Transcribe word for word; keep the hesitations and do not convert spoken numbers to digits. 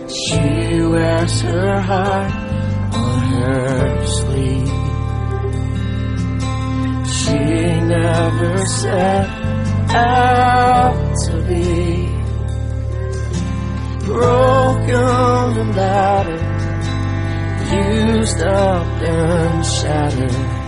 She wears her heart on her sleeve. She never set out to be broken and battered, used up and shattered.